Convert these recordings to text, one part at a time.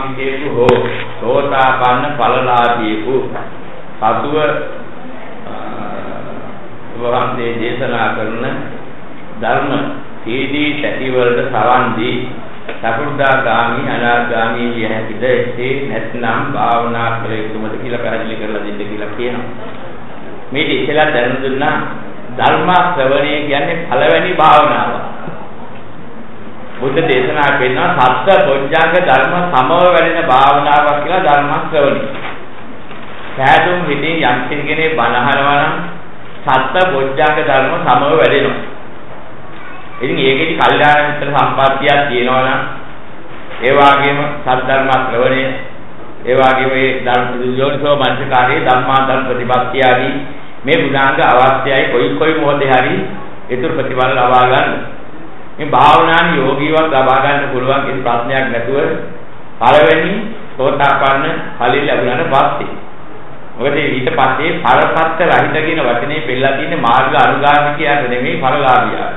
ගාමිකයෙකු හෝ සෝතාපන්න ඵලලාභියෙකු පසුව වහන්සේ දේශනා කරන ධර්ම සීදී සැටි වලට සවන් දී සකෘදාගාමි අනාගාමි විය හැකිද ඒ නැත්නම් භාවනා කළ යුතුමද කියලා පැහැදිලි කරලා දෙන්න කියලා කියනවා. මේ ඉතලා දැනුම් දුන්නා ධර්ම ශ්‍රවණය කියන්නේ පළවෙනි භාවනාව. බුද්ධ දේශනා කරනවා සත්‍ය බොජ්ජංග ධර්ම සමව වැඩෙන භාවනාවක් කියලා ධර්ම ශ්‍රවණය. සෑදුම් හිතින් යම් කෙනෙක් බණ අහනවා නම් සත්‍ය බොජ්ජංග ධර්ම සමව වැඩෙනවා. ඉතින් ඒකෙදි කල්යාණ මිත්‍ර සම්පත්තියක් තියෙනවා නම් ඒ වගේම සද්ධර්ම ශ්‍රවණය ඒ වගේම මේ ධර්ම යෝනිසෝ මනසිකාරයේ ධම්මා ධර්ම ප්‍රතිපත්තිය ආදී මේ බුදාංග අවශ්‍යයි කොයි මොහොතේ හරි ඒතර ප්‍රතිඵල ලබා ගන්න. මේ භාවනාවේ යෝගීවත් ලබා ගන්න පුළුවන් කිසි ප්‍රශ්නයක් නැතුව පළවෙනි සෝතාපන්න ඵලෙ ලැබුණාට පස්සේ මොකද ඊට පස්සේ ඵලපත්ත රහිත කියන වචනේ පෙළලා තියෙන්නේ මාර්ග අනුගාමිකයන්ට නෙමෙයි ඵලලාභියා.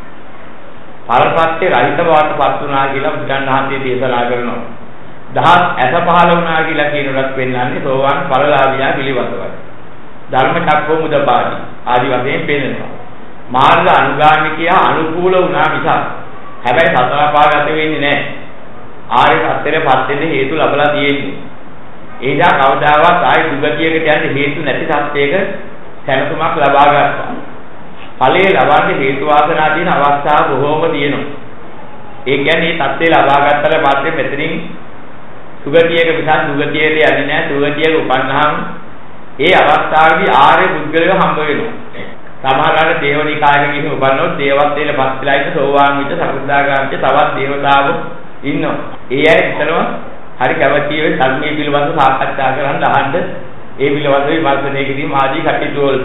ඵලපත්ත රහිත බවට පත් වුණා කියලා බුදුන් වහන්සේ දේශනා කරනවා. දහස් ඇස පහළ වුණා කියලා කියනවත් පෙන්වන්නේ සෝවාන් ඵලලාභියා පිළිබඳවයි. ධර්ම චක්කෝ මුදපාදි ආදි වශයෙන් පෙන්වනවා. මාර්ග අනුගාමිකයා අනුකූල වුණා මිස හැබැයි සතර පාගත වෙන්නේ නැහැ. ආර්ය සත්‍යයටපත් වෙන්න හේතු ලැබලා තියෙන්නේ. ඒදා කවදාවත් ආයි දුගතියකට යන්න හේතු නැති සත්‍යයක සැනසුමක් ලබා ගන්නවා. ඵලයේ ලබන්නේ හේතු වාසනා තියෙන අවස්ථා බොහෝම තියෙනවා. ඒ කියන්නේ මේ தත්ත්වය ලබා ගත්තට පස්සේ මෙතනින් සුගතියක මිස දුගතියට යන්නේ නැහැ. සුගතියක උපන්නාම ඒ අවස්ථාවේදී ආර්ය පුද්ගලයව හම්බ වෙනවා. සමහරවිට දේවනිකායක කිසිම උපන්නොත් දේවත්වයට පත් වෙලා ඉන්න සෝවාන් විච්ච සකෘදාගාමී තවත් දේවතාවෝ ඉන්නවා. ඒ අය හිතනවා හරි කැමැති වෙයි ධර්මයේ පිළිබඳව සාකච්ඡා කරන්න අහන්න ඒ පිළිබඳව විමර්ශනය කිරීම ආදී කටයුතු වල.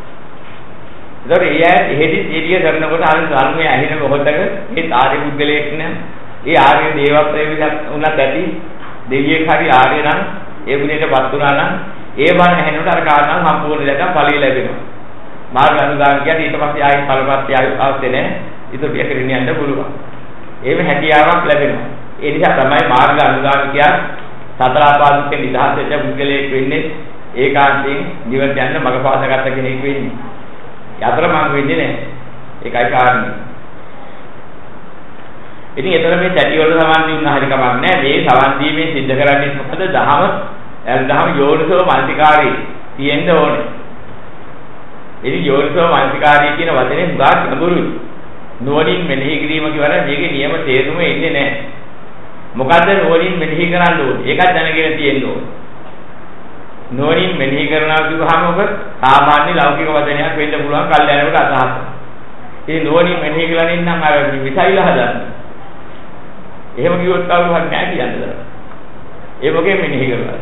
ඒතර ඒ අය එහෙදි එළිය කරනකොට අර ධර්මයේ ඇහෙන මොහොතක මේ ආර්ය පුද්ගලයෙක් නේ ඒ ආර්ය දේවත්වයේ උනත් ඇති දෙවියෙක් හරි ආර්ය නම් ඒ ගුණයටපත් වුණා නම් ඒ බණ ඇහෙනකොට අර කාරණා සම්පූර්ණ දැක්කම ඵලෙ ලැබෙනවා. මාර්ග අනුගාමිකයට ඊට පස්සේ ආයි ඵලපත්‍ය අවශ්‍ය නැහැ. ඒක පියකරින් යන්න පුළුවන්. ඒව හැකියාවක් ලැබෙනවා. ඒ නිසා තමයි මාර්ග අනුගාමිකයා සතර ආපාදික නිදහස් වෙච්ච පුද්ගලයෙක් වෙන්නේ ඒකාන්තයෙන් නිවන් යන්න මඟ පාසගත්ත කෙනෙක් වෙන්නේ. යතරමං වෙන්නේ නැහැ. ඒකයි කාරණේ. ඉතින් ඒතර මේ සැටි වල සමාන වුණා හරි කමක් නැහැ. මේ සවන් දීමේ සිද්ධ කරන්නේ මොකද? දහම යෝනිසෝ මනසිකාරී තියෙන්න ඕනේ. ඉතින් යෝනිසෝ මනසිකාරී කියන වචනේ හුඟක් ගැඹුරුයි. නුවණින් මෙනෙහි කිරීම කියවල මේකේ නියම තේරුම එන්නේ නැහැ. මොකද්ද නුවණින් මෙනෙහි කරන්න ඕනේ? ඒකත් දැනගෙන තියෙන්න ඕනේ. නුවණින් මෙනෙහි කරනවා කියවහම ඔබ සාමාන්‍ය ලෞකික වචනයක් වෙන්න පුළුවන් කල්යනකට අදහස. ඉතින් නුවණින් මෙනෙහි කරලා ඉන්නම් අර විසයිල හදන්න. එහෙම කිව්වොත් කවුරුහරි නැහැ කියන්නේ. ඒ වගේ මෙනෙහි කරලා.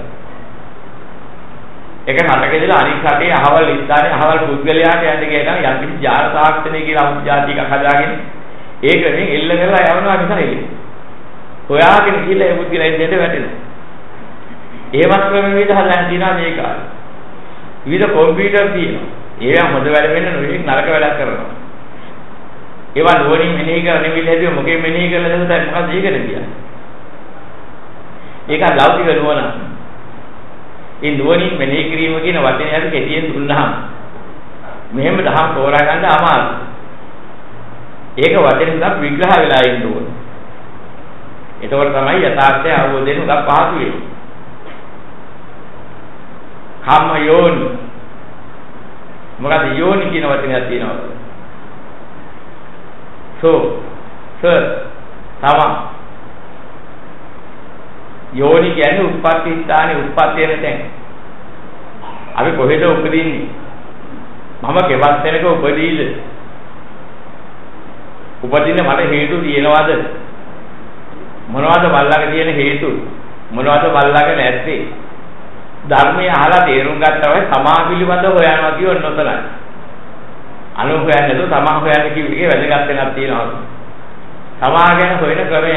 එක රටකදලා අනික් රටේ අහවල් ස්ථානයේ අහවල් පුද්ගලයාට යන්න ගියනම් යම් කිසි ජාල තාක්ෂණය කියලා අමුජාතික හදාගෙන ඒක නෙමෙයි එල්ල කරලා යවනවා මිසයි. හොයාගෙන ගිහලා ඒ පුද්ගලයා දෙන්න වැටෙනවා. ඒවත් ක්‍රම විදිහට හදන්න දිනා මේ කාලේ. විවිධ කම්පියුටර් තියෙනවා. ඒවා හොඳ වැඩ වෙන්න නෙවෙයි නරක වැඩක් කරනවා. ඒවා නුවණින් මෙනෙහි කරලා නෙවෙයි හැදුව මොකෙන් මෙනෙහි කරලා දැන් මොකක්ද ඒකද කියන්නේ. ඒක ලෞකික නුවණ. ඒ නුවණින් මෙනෙහි කිරීම කියන වචනය අර කෙටියෙන් දුන්නාම මෙහෙම දහම් තෝරා ගන්න අමාරුයි. ඒක වචනෙන් උනත් විග්‍රහ වෙලා ඉන්න ඕනේ. ඒතකොට තමයි යථාර්ථය අවබෝධ වෙන උගක් පහසු වෙන්නේ. කම්ම යෝනි. මොකද යෝනි කියන වචනයක් තියෙනවා. තම යෝනි කියන්නේ උත්පත්ති ස්ථානේ උත්පත්ති වෙන තැන. අපි කොහෙද උපදින්නේ? මම කෙවත් තැනක උපදීද? උපදින්න මට හේතු තියෙනවද? මොනවද බල්ලාගේ තියෙන හේතු? මොනවද බල්ලාගේ නැත්තේ? ධර්මය අහලා තේරුම් ගත්තම තමා පිළිබඳව හොයනවා කියවන්න ඔතනයි. අනු හොයන්නේ නැතුව තමා හොයන්න කිව්ව එකේ වැදගත් වෙනක් තියෙනවා. තමා ගැන හොයන ක්‍රමය.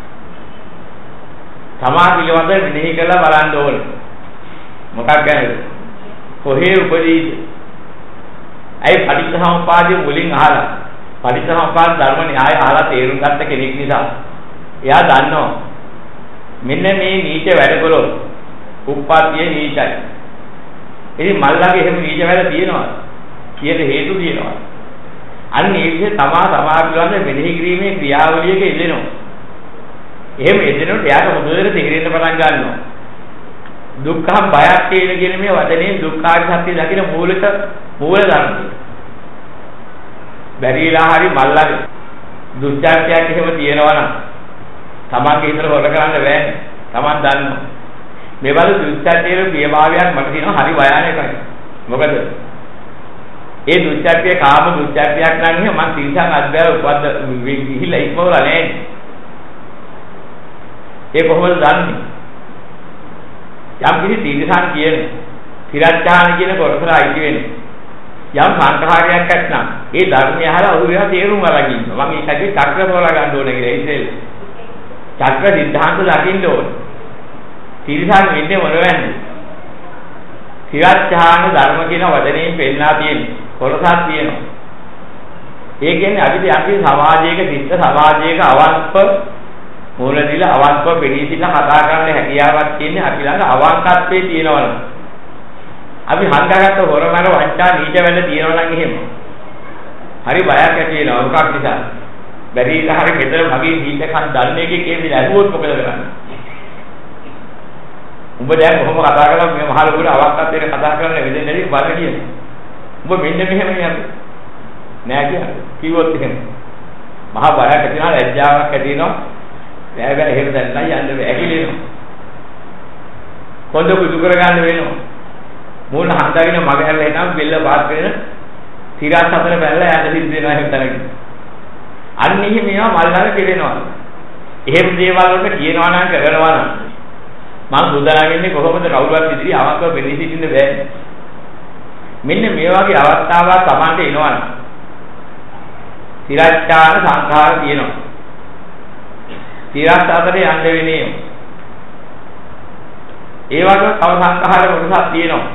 තමා පිළිබඳව මෙනෙහි කරලා බලන්න ඕනේ. මොකක් ගැනද? කොහේ උපදීද? අයි පටිච්චසමුප්පාදයේ මුලින් අහලා පටිච්චසමුප්පාද ධර්ම න්‍යාය අහලා තේරුම් ගත්ත කෙනෙක් නිසා එයා දන්නවා මෙන්න මේ නීච වැඩ කළොත් උප්පත්තිය නීචයි. ඉතින් මල්ලාගේ එහෙම නීච වැඩ තියෙනවා. කීයට හේතු තියෙනවා. අන්න ඒ විදිහට තමා පිළිබඳ මෙනෙහි කිරීමේ ක්‍රියාවලියක යෙදෙනවා. එහෙම යෙදෙනකොට එයාට හොඳට තේරෙන්න පටන් ගන්නවා. දුක්ඛම් බයක් කියන මේ වචනේ දුක්ඛාරි සත්‍ය දකින මූල ධර්මය. බැරිලා හරි මල්ලාගේ දුස්චර්යයක් එහෙම තියෙනවා නම් තමන්ගේ හිතට හොර කරන්න බෑනේ. තමන් දන්නවා. මේ වල දුස්චර්යයේ ප්‍රියභාවයක් මට තියෙනවා හරි භයානකයි. මොකද ඒ දුස්චර්යය කාම දුස්චර්යයක් නම් එහෙම මං තිරසන් අධ්‍යාය උපද්ද ගිහිල්ලා ඉක්මවලා නැහැ. ඒ කොහොමද දන්නේ? යම් කිසි තිරසන් කියන්නේ තිරච්ඡාන කියන කොටසට අයිති වෙන්නේ. යම් සංඛාරයක් නැත්නම් ඒ ධර්මය අහලා ඔහු ඒවා තේරුම් අරගෙන ඉන්නවා. මම ඒකේ චක්‍ර හොලා ගන්න ඕනේ කියලා ඉතින් චක්‍ර සිද්ධාන්ත දකින්න ඕනේ. තිරසන් වෙන්නේ මොනවද? තිරච්ඡාන ධර්ම කියන වචනයෙන් පෙන්නලා තියෙන්නේ. කොටසක් තියෙනවා. ඒ කියන්නේ අපිට යම් සමාජයක සිත් සමාජයක අවස්ප මූල දිල අවස්ප පිළිසිලා කතා කරන්න හැකියාවක් තියෙන්නේ අපි ළඟ අවංකත්වයේ තියෙනවනේ. අපි හංගාගත්ත හොරමර වංචා නීච වෙන්න තියෙනවා නම් එහෙම. හරි බයක් ඇති වෙනවා මොකක් නිසා? බැරි ඉතහර ගෙදර මගේ නීචකම් දන්නේ කියන්නේ ඇහුවොත් මොකද කරන්නේ? උඹ දැන් කොහොම කතා කරලා මේ මහ ලොකුට අවංකත්වයට කතා කරන්න වෙන්නේ නැති බල කියන්නේ. උඹ මෙන්න මෙහෙම කියන්නේ නෑ කියන්නේ කිව්වොත් එහෙම මහා බයක් ඇති වෙනවා ලැජ්ජාවක් ඇති වෙනවා බෑ එහෙම දැන් නෑ යන්න බෑ ඇකිලෙනවා කොන්ද කුදු කර ගන්න වෙනවා මූණ හඳගෙන මග හැරලා එනවා බෙල්ල පාත් වෙන තිරස් අතර බැලලා යන්න සිද්ධ වෙනවා එහෙම තරකින් අන්න එහෙම මේවා මල්ලාර කෙරෙනවා එහෙම දේවල් වලට කියනවා නම් කරනවා නම් මම සූදානම් වෙන්නේ කොහොමද කවුරුවත් ඉදිරි අවංකව වෙන්නේ සිටින්න බෑ මෙන්න මේ වගේ අවස්ථාවක් Tamante එනවනම් තිරච්ඡාන සංඛාර තියෙනවා. තිරස් අතරේ යන්න වෙන්නේ. ඒ වගේ තව සංඛාර කොටසක් තියෙනවා.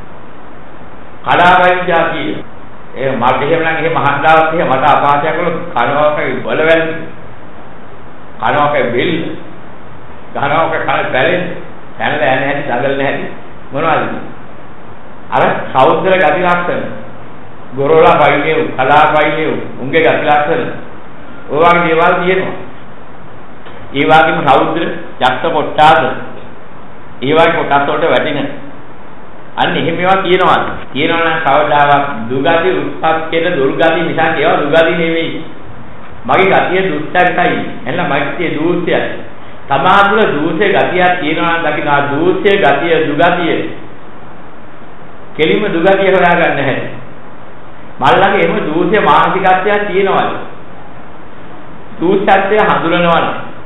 කලාවයි જાතිය. ඒ මට එහෙම නම් එහෙම මහන්දාවක් එහෙම මට අපාසයක් වල කනවක බලවැල් කනවක බිල් ගහනවක කන බැලෙන් පැනලා යන්නේ නැති දඟල් නැති මොනවද? අර සෞද්‍ර ගති ලක්ෂණ ගොරෝලා වයිනේ කලා වයිනේ උන්ගේ ගති ලක්ෂණ ඔය වගේ දේවල් තියෙනවා. ඒ වගේම සෞද්‍ර යක්ෂ කොට්ටාද ඒ වගේ කොටස් වලට වැටෙන අන්න එහෙම ඒවා කියනවා. කියනවා නම් කවදාවත් දුගති උත්පත්තියට දුර්ගති නිසා ඒවා දුගති නෙවෙයි. මගේ ගතිය දුස්චරිතයි. එන්න මගේ දූෂ්‍යයි. තමාතුල දූෂ්‍ය ගතියක් තියෙනවා නම් දකින්න දූෂ්‍ය ගතිය දුගතිය කෙලිම දුගතිය හොයාගන්න නැහැ. මල්ලගේ එහෙම දූෂ්‍ය මානසිකත්වයක් තියෙනවලු. දූෂ්‍යත්වය හඳුනනවලු.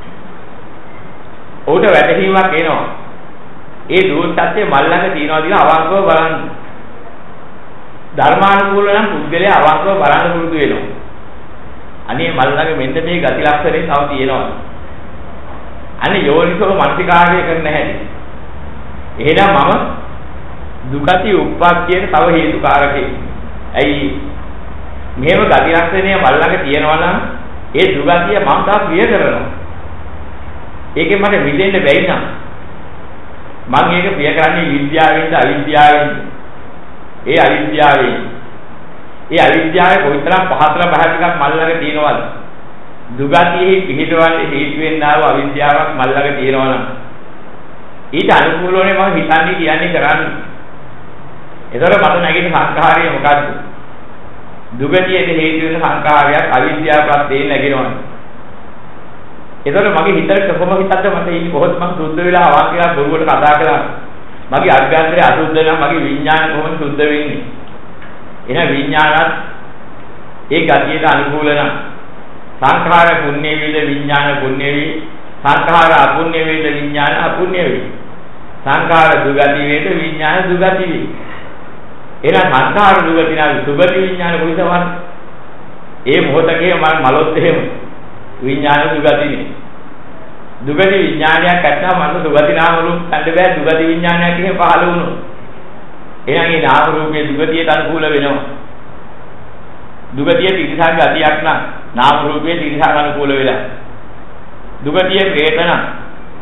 උඩ වැටහීමක් එනවා. ඒ දූෂ්‍යත්වය මල්ලගේ තියනවා කියලා අවංකව බලන්න. ධර්මානුකූල නම් පුද්ගලයා අවංකව බලන්න පුරුදු වෙනවා. අනේ මල්ලගේ මෙන්න මේ ගති ලක්ෂණේ තව තියෙනවා. අනේ යෝනිසෝ මනසිකාර්යය කරන්න හැටි. එහෙනම් මම දුගති උප්පත්තියට තව හේතුකාරකේ. ඇයි මේව ගති ලක්ෂණය මල්ලගේ තියෙනවා නම් ඒ දුගතිය මම තා ප්‍රිය කරනවා. ඒකෙන් මට මිදෙන්න බැරි නම් මම ඒක ප්‍රිය කරන්නේ විද්‍යාවෙන්ද අවිද්‍යාවෙන්ද? ඒ අවිද්‍යාවෙන්. ඒ අවිද්‍යාවේ කොයිතරම් පහතර බහටිකක් මල්ලගේ තියෙනවද? දුගතියෙහි පිහිටවන්නේ හේතු වෙන්නා වූ අවිද්‍යාවක් මල්ලගේ තියෙනවා නම් ඊට අනුකූලවනේ මම හිතන්නේ කියන්නේ කරන්නේ. ඒතර මට නැගිට සංඛාරය මොකද්ද? දුගතියට හේතු වෙන සංඛාරයක් අවිද්‍යාව ප්‍රත්‍යයෙන් නැගිනවනේ. ඒතර මගේ හිතට කොහොම හිතද්ද මට ඉන්නේ කොහොමද මම සුද්ධ වෙලා වාක්‍යයක් බොරුවට කතා කරන්නේ? මගේ අභ්‍යන්තරය අසුද්ධ නම් මගේ විඥානය කොහොමද සුද්ධ වෙන්නේ? එහෙනම් විඥානත් ඒ ගතියට අනුකූල නම් සංඛාර පුණ්‍ය වේද විඥාන පුණ්‍ය වේ සංඛාර අපුණ්‍ය වේද විඥාන අපුණ්‍ය වේ සංඛාර දුගති වේද විඥාන දුගති වේ එහෙනම් සංඛාර දුගති නම් සුගති විඥාන කොයිසවද ඒ මොහොතකේ මම මලොත් එහෙම විඥාන දුගතිනේ දුගති විඥානයක් නැත්නම් මම සුගති නාම රූප ගන්න බෑ දුගති විඥානයක් එහෙම පහළ වුණොත් එහෙනම් මේ නාම රූපයේ දුගතියට අනුකූල වෙනවා දුගතිය තිරසං ගතියක් නම් නාම රූපයේ තිරසං අනුකූල වෙලා දුගතිය ප්‍රේතන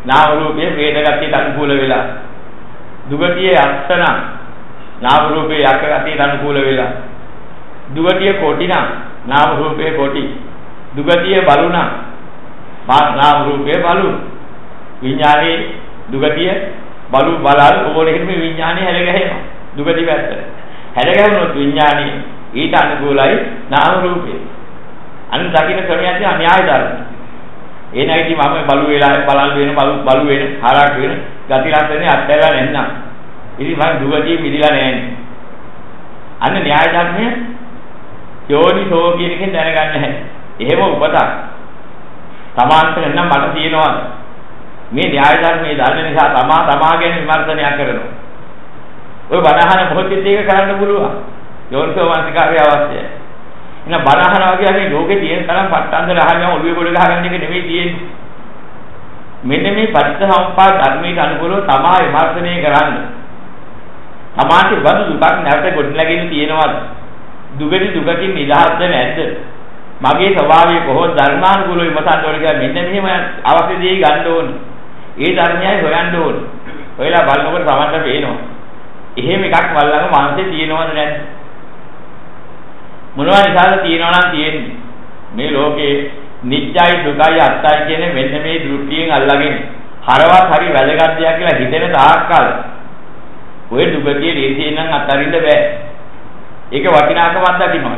නාම රූපයේ වේද ගතියට අනුකූල වෙලා. දුගතියේ අත්තන නාම රූපයේ යක ගතියට අනුකූල වෙලා. දුගතිය කොටිනා නාම රූපයේ කොටි. දුගතිය බලුණා නාම රූපයේ බලු. විඥානයේ දුගතිය බලු බලල් ඕනෙකින් මේ විඥානේ හැලගැහෙනවා. දුගති පැත්තට. හැලගැහුණොත් විඥානේ ඊට අනුකූලයි නාම රූපේ. අන්න දකින්න ක්‍රමයක් තියෙන න්‍යාය ධර්ම. ඒ නැගිටි මම බලු වෙලාවේ බලල් වෙන බලු වෙන හරක් වෙන ගති ලක්ෂණේ අත්හැරලා නැන්නම්. ඉතින් මම දුගතිය මිදිලා නැහැ. අන්න න්‍යාය ධර්මය යෝනිසෝ කියන එකෙන් දැනගන්න හැටි. එහෙම උපතක්. තමාන්ට නම් මට තියෙනවා. මේ න්‍යාය ධර්මයේ දන්න නිසා තමා ගැන විමර්ශනයක් කරනවා. ඔය බණහන මොහොතේ ඒක කරන්න පුළුවන්. යෝනිසෝ මානසිකාරය අවශ්‍යයි. එන බණහන වගේ අනේ ලෝකේ තියෙන තරම් පට්ටන්දර අහගෙන ඔළුවේ ගොඩ ගහගන්න එක නෙමෙයි තියෙන්නේ. මෙන්න මේ පටිච්චසමුප්පාද ධර්මයට අනුකූලව තමා විමර්ශනය කරන්න. තමාට වදු දුකක් නැවත ගොඩනැගෙන තියෙනවද? දුකේ දුකකින් නිදහස්ද නැද්ද? මගේ ස්වභාවය කොහොමද ධර්මානුකූලව විමසන්න ඕන කියලා මෙන්න මෙහෙම අවශ්‍ය දේ ගන්න ඕනේ. ඒ ධර්මයයි හොයන්න ඕනේ. ඔයලා බලනකොට සමහරට පේනවා. එහෙම එකක් වල්ලඟ මානසේ තියෙනවද නැද්ද? මොනවා නිසාද තියෙනවා නම් තියෙන්නේ. මේ ලෝකේ නිත්‍යයි දුකයි අත්තයි කියන මෙන්න මේ දෘෂ්ටියෙන් අල්ලගෙන හරවත් හරි වැදගත් දෙයක් කියලා හිතෙන තාක්කල් ඔය දුකේ දේශයෙන් නම් අත්හරින්න බෑ. ඒක වටිනාකමක් දකින්නවා.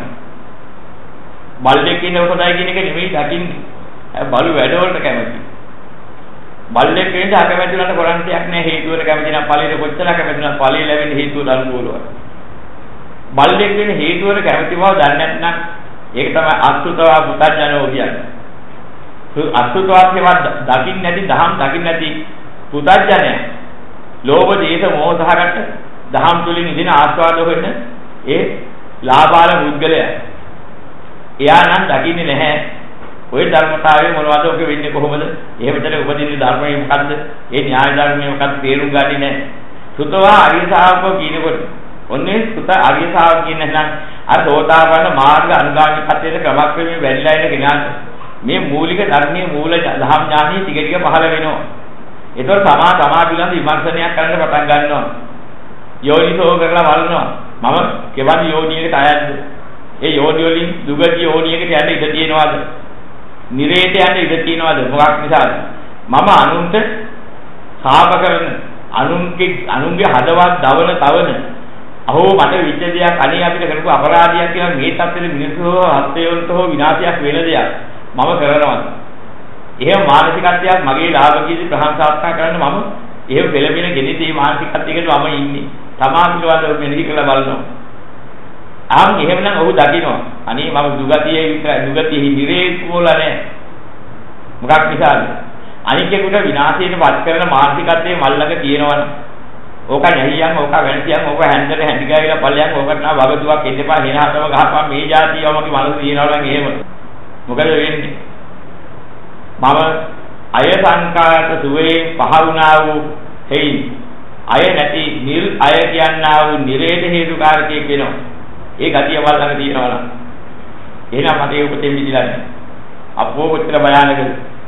බල්ලෙක් ඉන්න කොටයි කියන එක නෙමෙයි දකින්නේ. බලු වැඩවලට කැමති. බල්ලෙක් වෙන්න අකමැති උනට කරන්න දෙයක් නෑ හේතුවල කැමති නම් ඵලෙට කොච්චර කැමති නම් ඵලෙ ලැබෙන්නේ හේතුවල අනුකූලව. බල්ලෙක් වෙන්න හේතුවල කැමති බව දන්නේ නැත්නම් ඒක තමයි අසුතවා පුතඥයෝ කියන්නේ. අසුතවාත්මව දකින්න නැති දහම් දකින්න නැති පුතඥය. ලෝභ දේශ මොහ සහගත දහම් තුලින් ඉදින ආස්වාද වෙන්න ඒ ලාභාල මුද්ගලයා. එයා නම් දකින්නේ නැහැ. ඔය ධර්මතාවය මොනවද ඔක වෙන්නේ කොහොමද? එහෙම විතර උපදින්නේ ධර්මයේ මොකද්ද? ඒ න්‍යාය ධර්මයේ මොකක්ද තේරුම් ගන්නේ නැහැ. සුතවා අරිය ශාවකෝ කියනකොට ඔන්නේ සුත අරිය ශාවක කියන්නේ නැත්නම් අර සෝතාපන්න මාර්ග අනුගාමිකත්වයේ ක්‍රමක්‍රමයෙන් වැඩිලා ඉන්න කෙනාට මේ මූලික ධර්මයේ මූල දහම් ඥානෙ ටික ටික පහළ වෙනවා. ඒතකොට තමා පිළිබඳ විමර්ශනයක් කරන්න පටන් ගන්නවා. යෝනිසෝ කරලා බලනවා. මම කෙවන් යෝනියකට අයත්ද? ඒ යෝනි වලින් දුගති යෝනියකට යන්න ඉඩ තියෙනවද? නිරේත යන්න ඉඩ තියෙනවද? මොකක් නිසාද? මම අනුන්ට සාප කරන අනුන්ගේ හදවත් දවන තවන අහෝ මට විච්ච දෙයක් අනේ අපිට කරපු අපරාධයක් කියලා මේ තත්ත්වෙ මිනිස්සු හත්යොන්ට හෝ විනාශයක් වෙන දෙයක් මම කරනවද? එහෙම මානසිකත්වයක් මගේ ලාභ කීදී ප්‍රශංසාත්මක කරන්න මම එහෙම පෙළඹෙන ගෙනිතී මානසිකත්වයකට මම ඉන්නේ. තමා පිළිබඳව මෙනෙහි කරලා බලනවා. ආම් එහෙමනම් ඔහු දකිනවා. අනේ මම දුගතියේ විතරයි දුගතියෙහි නිරේක්මෝල නැහැ. මොකක් නිසාද? අනිකේකට විනාශයට පත් කරන මානසිකත්වයේ මල්ලක තියෙනවනේ. ඕක නැහියන් ඕක වෙනසියන් ඕක හැන්දට හැඳි ගාවිලා පල්ලයන් ඕකට නා වගතුවක් එන්නපා හිනාතම ගහපන් මේ જાතියව මගේ මනස තියනවා නම් එහෙම. මොකද වෙන්නේ? මම අය සංකාරක සුවේ පහ වුණා වූ හේයි අය නැති නිල් අය කියනා වූ නිරේත හේතුකාරකයක් වෙනවා. ඒ ගතිය වල ළඟ තියෙනවා නම් එහෙනම් මට ඒ උපතෙන් මිදිලා නැහැ. අපෝ කොච්චර භයානකද?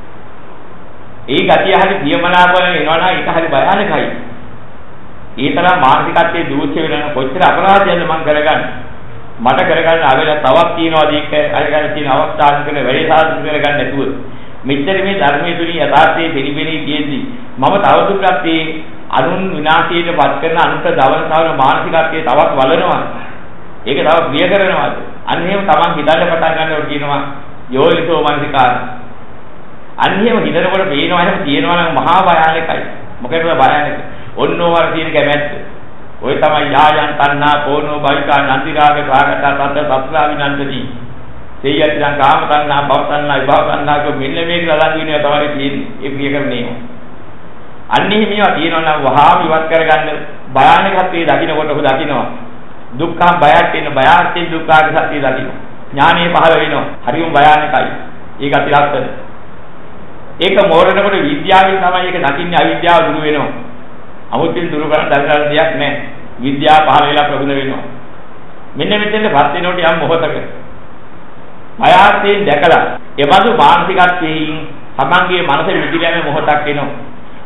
ඒ ගතිය හරි පියමනාපල වෙනවා නම් ඒක හරි භයානකයි. ඒ තරම් මානසිකත්වයේ දූෂ්‍ය වෙන කොච්චර අපරාධයක්ද මම කරගන්නේ? මට කරගන්න ආවෙලා තවක් තියනවාද ඒක අරගෙන තියෙන අවස්ථාවක් කරන වැඩි සාධක කරගන්න නැතුව මෙච්චර මේ ධර්මයේ තුලින් යථාර්ථයේ පිළිපෙණී තියෙද්දි මම තවදුරටත් මේ අනුන් විනාශයට පත් කරන අනුන්ට දවන තවන මානසිකත්වයේ තවත් වලනවා. ඒක තව ප්‍රිය කරනවාද? අන්න එහෙම තමන් හිතන්න පටන් ගන්නකොට කියනවා යෝනිසෝ මනසිකාර. අන්න එහෙම හිතනකොට පේනවා එහෙම තියෙනවා නම් මහා භයානකයි. මොකද භයානක? ඔන්නෝවර තියෙන කැමැත්ත. ඔය තමයි යායන් තණ්හා පෝනෝ බයිකා නන්දිරාගේ ප්‍රාගත තත් සත්ලා විනන්දති. සියයන් කාම තණ්හා භව තණ්හා විභව තණ්හා කෝ මෙන්න මේක ලලන් වෙනවා තමයි තියෙන්නේ. ඒ ප්‍රිය කරන්නේ. අන්න එහෙම මේවා තියෙනවා නම් වහාම ඉවත් කරගන්න භයානකත්වයේ දකින්නකොට ඔහු දකින්නවා. දුක්ඛ බයක් තියෙන බයාර්ථේ දුක්ඛාගේ සත්‍ය දකින්න. ඥානෙ පහළ වෙනවා. හරියම භයානකයි. ඒක අතිලක්ෂණ. ඒක මෝරණකොට විද්‍යාවෙන් තමයි ඒක දකින්නේ අවිද්‍යාව දුරු වෙනවා. අමුතින් දුරු කරන්න දරගන්න දෙයක් නැහැ. විද්‍යාව පහළ වෙලා ප්‍රගුණ වෙනවා. මෙන්න මෙතෙන්ට පත් වෙනකොට යම් මොහොතක බයාර්ථයෙන් දැකලා එබඳු මානසිකත්වයෙන් තමන්ගේ මනස විදිහට මොහොතක් එනවා.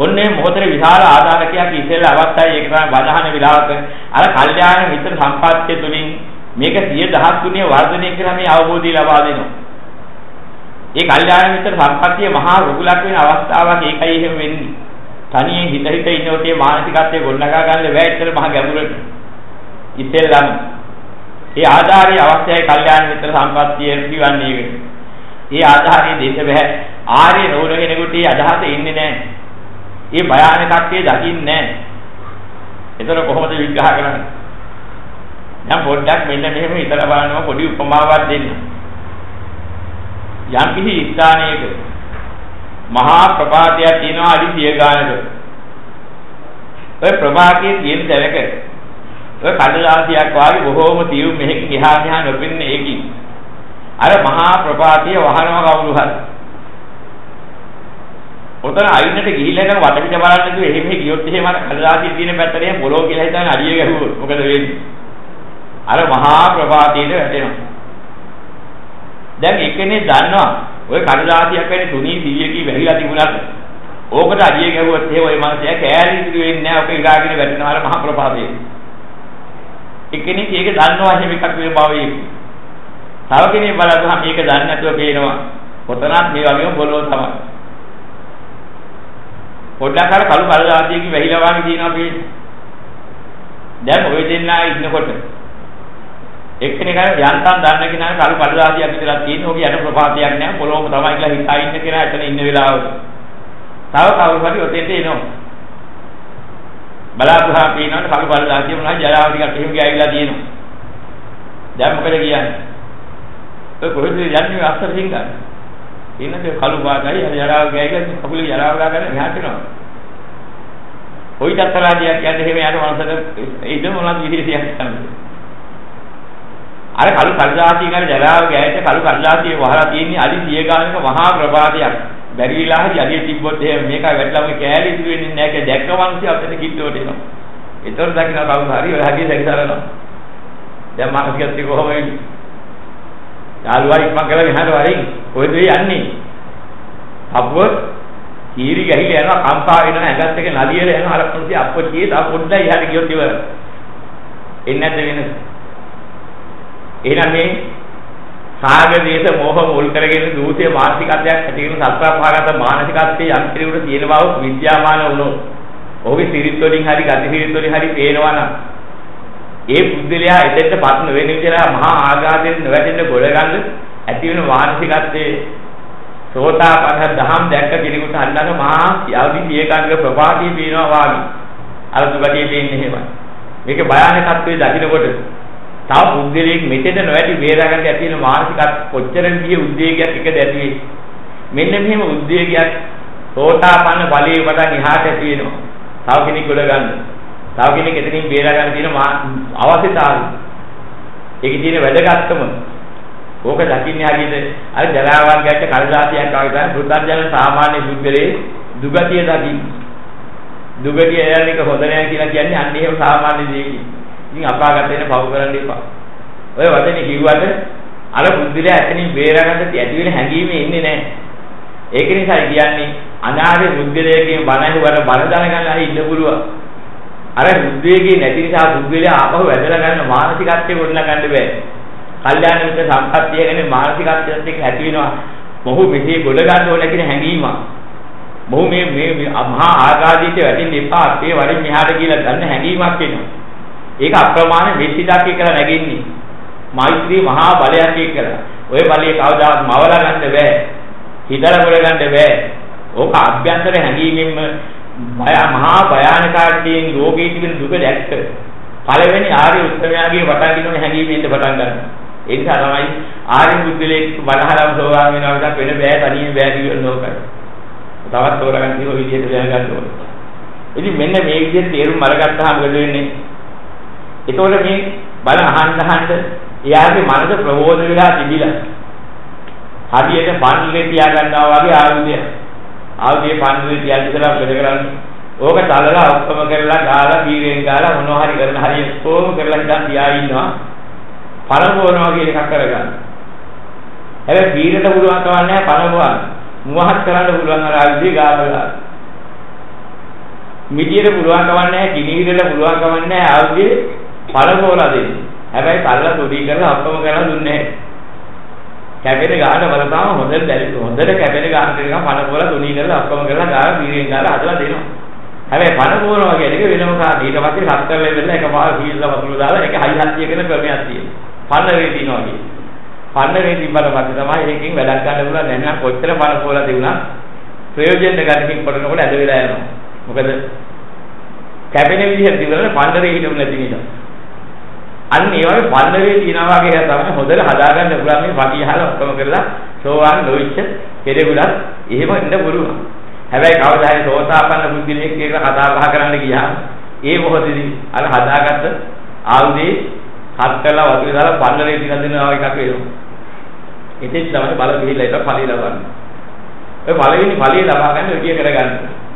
ඔන්නේ මොහොතේ විශාල ආධාරකයක් ඉස්සෙල්ලා අවස්ථාවේ ඒක තමයි වදහන විලාවක අර කල්යාණ මිත්‍ර සම්පත්තිය තුලින් මේක 100,000 ගුණය වර්ධනය කරලා මේ අවබෝධය ලබා දෙනවා. ඒ කල්යාණ මිත්‍ර සම්පත්තිය මහා රුගුලක් වෙන අවස්ථාවක් ඒකයි එහෙම වෙන්නේ. තනියෙන් හිත ඉන්නකොට මේ මානසිකත්වයේ ගොඩනගා ගන්න බැහැ ඉතල මහා ගැඹුරට. ඉස්සෙල්ලාම ඒ ආධාරය අවශ්‍යයි කල්යාණ මිත්‍ර සම්පත්තිය පිළිවන්නේ ඒක. ඒ ආධාරයේ දේශ බෑ ආර්ය නෝන කෙනෙකුට ඒ අදහස ඉන්නේ නැහැ. ඒ භයානකත්වයේ දකින්නේ නැහැ. ඒතර කොහොමද විග්‍රහ කරන්නේ? දැන් පොඩ්ඩක් මෙන්න මෙහෙම හිතලා බලනවා පොඩි උපමාවක් දෙන්න. යම් කිසි ස්ථානයක මහා ප්‍රපාතයක් තියෙනවා අඩි 100 ගානක. ඔය ප්‍රපාතයේ තියෙන තැනක ඔය කඩලාසියක් වාගේ බොහෝම තියුම් මෙහෙකින් එහා මෙහා නොපෙනෙන එකකින් අර මහා ප්‍රපාතය වහනවා කවුරු හරි. ඔතන අයින්නට ගිහිල්ලා ඉතින් වටපිට බලන්න කිව්ව එහෙම ගියොත් එහෙම අර කඩලාසිය තියෙන පැත්තට එහෙම පොළොව කියලා හිතාන අඩිය ගැහුවොත් මොකද වෙන්නේ? අර මහා ප්‍රපාතයට වැටෙනවා. දැන් එකනේ දන්නවා ඔය කඩලාසියක් වෙන්නේ තුනී 100කී වැහිලා තිබුණාට ඕකට අඩිය ගැහුවොත් එහෙම ඔය මනසයා කෑලි ඉදිරි වෙන්නේ නැහැ. ඔක ඉලාගෙන වැටෙනවා අර මහා ප්‍රපාතයේ. එකනේ ඒක දන්නවා එහෙම එකක් වෙන බවයි. තව කෙනෙක් බලද්දී මේක දන්නේ නැතුව පේනවා. කොතනත් මේ වගේම පොළොව තමයි. පොඩ්ඩක් අර කළු කඩලාසියකින් වැහිලා වගේ තියෙනවා පේන්නේ. දැන් ඔය දෙන්නා ඉන්නකොට එක්කෙනෙක් අර යන්තම් දන්න කෙනා කළු කඩදාසියක් විතරක් තියෙන ඕක යට ප්‍රපාතයක් නැහැ පොළොවම තමයි කියලා හිතා ඉන්න කෙනා එතන ඉන්න වෙලාවක තව කවුරු හරි ඔතෙන්ට එනවා බලාපුරා පේනවනේ කළු කඩදාසිය මොනවා ජරාව ටිකක් එහෙම ගෑවිලා තියෙනවා දැන් මොකද කියන්නේ ඔය කොහෙද යන්නේ අස්සර සිංගා ඉන්නකේ කළු පාටයි අර ජරාව ගෑවිලා කකුලේ ජරාව ගාගෙන මෙහාට එනවා කොයි තත්තරාදියක් කියන්නේ එහෙම යට මනසට ඉද මොනවද විදිහට කියන්නේ අර කළු කඩදාසිය ගාන ජරාව ගෑයට කළු කඩදාසිය වහලා තියෙන්නේ අඩි 100 ගානක මහා ප්‍රපාතයක්. බැරි විලා හරි අඩිය තිබ්බොත් එහෙම මේක වැටලා ඔය කෑලි ඉතුරු වෙන්නේ නැහැ කියලා දැක්කමන්සිය අපිට කිට්ටුවට එනවා. ඒතර දකින්න කවුරු හරි ඔය හැටි සැකසරනවා. දැන් මානසිකත් කොහොම වෙන්නේ? යාළුවා ඉක්මන් කරලා මෙහාට වරින් කොහෙද යන්නේ? අප්පොත් කීරි ගහිලා යනවා කම්පා වෙනවා ඇඟත් එක නදියට යනවා අර පොඩි අප්පොච්චියේ තා පොඩ්ඩයි යහට ගියොත් ඉවර. එන්නේ නැද්ද වෙනස? එහෙනම් මේ සාග දේශ මොහ මුල් කරගෙන දූතේ මානසිකත්වයක් ඇති වෙන සත්‍යාපාගත මානසිකත්වයේ යන්ත්‍රිකුට තියෙන බව විද්‍යාමාන වුණොත් ඔහුගේ සිරිත් වලින් හරි ගති සිරිත් වලින් හරි පේනවා නම් ඒ බුද්ධලයා එතෙන්ට පත් නොවෙන විදිහට මහා ආඝාතයෙන් නොවැටෙන්න ගොඩ ගන්න ඇති වෙන මානසිකත්වයේ සෝතාපන්න දහම් දැක්ක කෙනෙකුට අල්ලන මහා යවි ඒකාංග ප්‍රපාතී පේනවා වාගේ අර දුගතිය පේන්නේ එහෙමයි මේක භයානකත්වයේ දකින්නකොට තව බුද්ධලෙක් මෙතෙන්ට නොඇති වේරගන්න ඇති වෙන මානසිකත් කොච්චර විදිහේ උද්වේගයක් එකද ඇති වෙන්නේ මෙන්න මෙහෙම උද්වේගයක් සෝතාපන්න ඵලයේ වඩා නිහාට ඇති වෙනවා තව කෙනෙක් ගොඩ ගන්න තව කෙනෙක් එතනින් වේරගන්න තියෙන අවශ්‍යතාවය ඒකේ තියෙන වැදගත්කම ඕක දකින්නේ හරියට අර ජලාවක් ගැට කල්දාසියක් වගේ තමයි පුදුජන සාමාන්‍ය බුද්ධලේ දුගතිය දුගතිය යන්නේක හොඳ නැහැ කියලා කියන්නේ අන්න එහෙම සාමාන්‍ය දෙයකින් ඉතින් අපාගත වෙන පව කරන්න එපා. ඔය වචනේ කිව්වට අර බුද්ධිලා ඇතනින් බේරගන්න ඇති වෙන හැඟීමේ ඉන්නේ නැහැ. ඒක නිසා කියන්නේ අනාර්ය බුද්ධිලයකින් බණ හුවර බණ දැනගන්න හරි ඉන්න පුළුවන්. අර බුද්ධියේ නැති නිසා බුද්ධිලා ආපහු වැදලා ගන්න මානසිකත්වයේ ගොඩනගා ගන්න බෑ. කල්යාණ මිත්‍ර සම්පත්තිය ගැන මානසිකත්වයට එක්ක ඇති වෙනවා. මොහු මෙහි ගොඩ ගන්න ඕන කියන හැඟීම. මොහු මේ මහා ආගාදීට වැටෙන්න එපා. ඒ වරින් මෙහාට කියලා ගන්න හැඟීමක් එනවා. ඒක අප්‍රමාණ මෙච්චිතක් කියලා නැගින්නේ. මෛත්‍රී මහා බලයක් කියලා. ඔය බලයේ කවදාවත් මවලා ගන්න බෑ. හිතලා කර ගන්න බෑ. ඕක අභ්‍යන්තර හැඟීමෙන්ම මහා භයානකාර්යයෙන් රෝගී තිබෙන දුක දැක්ක. පළවෙනි ආර්ය උත්තමයාගේ වටා කිනෝන හැඟීමෙන්ද පටන් ගන්නවා. ඒ නිසා තමයි ආර්ය බුද්ධලේ බලහරම් සෝවාන් වෙනවා විතර වෙන බෑ තනියෙන් බෑ කියන නෝකයි. තවත් තෝරගන්න තියෙන විදිහට දැනගන්න ඕනේ. ඉතින් මෙන්න මේ විදිහට තේරුම් අරගත්තාම මොකද වෙන්නේ? ඒතකොට මේ බල අහන්න එයාගේ මනස ප්‍රබෝධ වෙලා තිබිලා හරියට පන්ලේ තියා ගන්නවා වගේ ආයුධය පන්ලේ තියා ඉතලා වැඩ කරන්නේ ඕක තලලා ඔක්කොම කරලා ගාලා බීරෙන් ගාලා මොනවා හරි කරන හරිය කොහොම කරලා ඉඳන් තියා ඉන්නවා පරමෝනවා කියන එකක් කරගන්න. හැබැයි බීරට පුළුවන් කවන්නේ නැහැ පරමෝවා මුවහත් කරන්න පුළුවන් අර ආයුධය ගාලා මිටියට පුළුවන් කවන්නේ නැහැ, කිනිවිරට පුළුවන් කවන්නේ නැහැ ආවුගේ පළපෝලා දෙන්නේ. හැබැයි කල්ලා තුඩී කරලා ඔක්කොම කරලා දුන්නේ නැහැ. කැපෙන ගාන බලපාම හොඳට කැපෙන ගාන ටික පළපෝලා තුනී කරලා ඔක්කොම කරලා ගාන පීරියෙන් ගාලා හදලා දෙනවා. හැබැයි පළපෝලා වගේ එක වෙනම කාට ඊට පස්සේ රත්තරන් වෙන්න එකපාර පීරිලා වතුර දාලා ඒක හයි හත්තිය කියන ක්‍රමයක් තියෙනවා. පන්නරේ තියනවා කියන්නේ. පන්නරේ තිබ්බට පස්සේ තමයි ඒකෙන් වැඩක් ගන්න පුළුවන්. නැත්නම් කොච්චර පළපෝලා දෙුණා ප්‍රයෝජන ගන්නකින් පොඩනකොට ඇද වෙලා යනවා. මොකද කැපෙන විදිහට තිබුණානේ පන්නරේ හිටුනේ නැති නිසා. අන්න ඒ වගේ පන්නරේ තියනවා වගේ තමයි හොඳට හදාගන්න පුළුවන් මේ පටිහාල ඔක්කොම කරලා සෝවාන් නොවිච්ච කෙරෙකුලත් එහෙම ඉන්න පුළුවන්. හැබැයි කවදා හරි සෝතාපන්න බුද්ධිලෙක් කියලා කතා බහ කරන්න ගියාම ඒ මොහොතේදී අර හදාගත්ත ආයුධේ හත් කළා වතුරේ දාලා පන්නරේ තියන දෙනවා එකක් වෙනවා. ඉතින් තමයි බල ගිහිල්ලා ඒක ඵලී ලබන්නේ. ඔය පළවෙනි ඵලී ලබා ගන්න විදිය කරගන්න.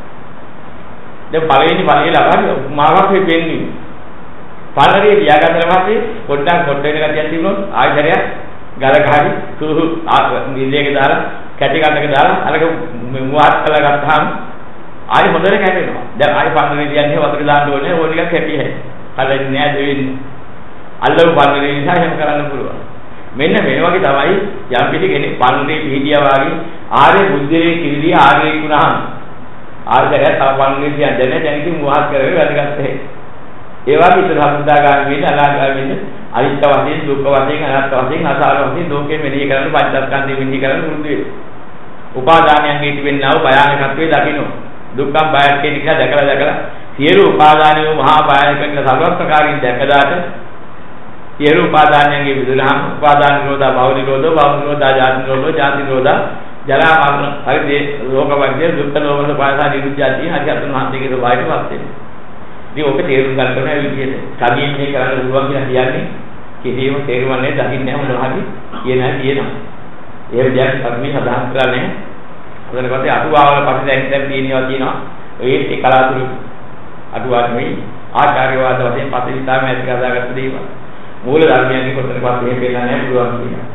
දැන් පළවෙනි ඵලී ලබන්නේ මාවක් වෙන්නේ. පන්නරේ තියාගත්තට පස්සේ පොඩ්ඩක් කොට වෙන ගතියක් තිබුණොත් ආයතරයක් ගලක හරි සුසු නිලයක දාලා කැටි ගන්නක දාලා අරක මුවත් කළා ගත්තාම ආයෙ හොඳට කැපෙනවා. දැන් ආයෙ පන්නරේ තියන්නේ වතුර දාන්න ඕනේ ඕන ටිකක් කැපි හැයි. හරින්නේ නෑ දෙවෙන්නේ. අල්ලපු පන්නරේ නිසා එහෙම කරන්න පුළුවන්. මෙන්න මේ වගේ තමයි යම් පිටි කෙනෙක් පන්නරේ පිහිටියා වගේ ආර්ය බුද්ධියේ කිරිදී ආර්යෙක් වුණාම ආර්යය තව පන්නරේ තියන්නේ නැහැ දැන් ඉතින් මුවත් කරගෙන වැඩගත්ත හැයි. ඒ වගේ ඉතින් හමුදාගාමී වෙන්න අනාගාමී වෙන්න අනිත්‍ය වශයෙන් දුක්ඛ වශයෙන් අනාත්ම වශයෙන් අසාර වශයෙන් ලෝකෙ මෙනෙහි කරන්න පංචස්කන්ධෙ මෙනෙහි කරන්න පුරුදු වෙන්න. උපාදානයන්ගේ තිබෙනා වූ භයානකත්වයේ දකින්න. දුක්ඛම් බයත් කියන එක දැකලා සියලු උපාදානිය මහා භයානක කියන සර්වස්කාරයෙන් දැකලාට සියලු උපාදානයන්ගේ විදුලහම උපාදාන නිරෝධා භව නිරෝධෝ භව නිරෝධා ජාති නිරෝධෝ ජාති නිරෝධා ජරා මරණ හරිදී රෝග වර්ගයේ දුක්ඛ ලෝභ පාසා නිරුද්ධාදී හරි අතුන් හන්දේගේ ස්වභාවයට පත් වෙනවා. ඉතින් ඔක තේරුම් ගන්න ඕනේ විදිහට. කලින් මේ කරන්න පුළුවන් කියලා කියන්නේ කිසිම තේරුමක් නැහැ දකින්න නැහැ මොනවා හරි කියනවා. ඒ විදිහට අපි සදාහන් කරන්නේ. හොඳට පස්සේ අටුවාවල පස්සේ දැන් තියෙනවා. ඒ කලාතුරු අටුවා නෙවෙයි ආචාර්යවාද වශයෙන් පස්සේ විතරම ඇති කරදාගත්ත දේවල්. මූල ධර්මයන්ගේ කොටසක් පස්සේ එහෙම වෙලා නැහැ පුළුවන් කියනවා.